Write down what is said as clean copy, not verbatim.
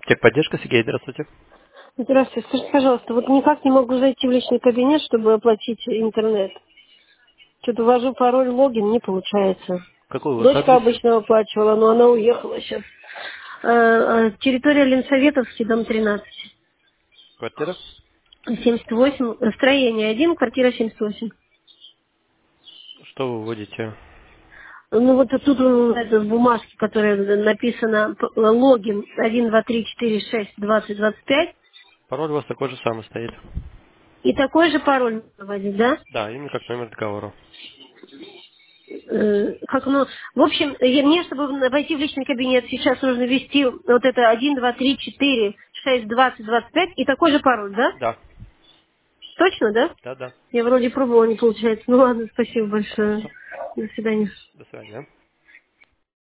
Техподдержка, Сергей, здравствуйте. Здравствуйте. Скажите, пожалуйста, вот никак не могу зайти в личный кабинет, чтобы оплатить интернет. Что-то ввожу пароль, логин, не получается. Какой у вас Дочка адрес? обычно оплачивала, но она уехала сейчас. Территория Ленсоветовский, дом 13. Квартира? 78, строение 1, квартира 78. Что вы вводите? Ну вот тут это, в бумажке, которая написано логин 1, 2, 3, 4, 6, 20, 25. Пароль у вас такой же самый стоит. И такой же пароль надо вводить, да? Да, именно как номер договора. Как, ну, в общем, мне, чтобы войти в личный кабинет, сейчас нужно ввести вот это 1, 2, 3, 4, 6, 20, 25 и такой же пароль, да? Да, Точно, да? да, да. Я вроде пробовала, не получается. Ну ладно, спасибо большое. Пожалуйста. До свидания. До свидания.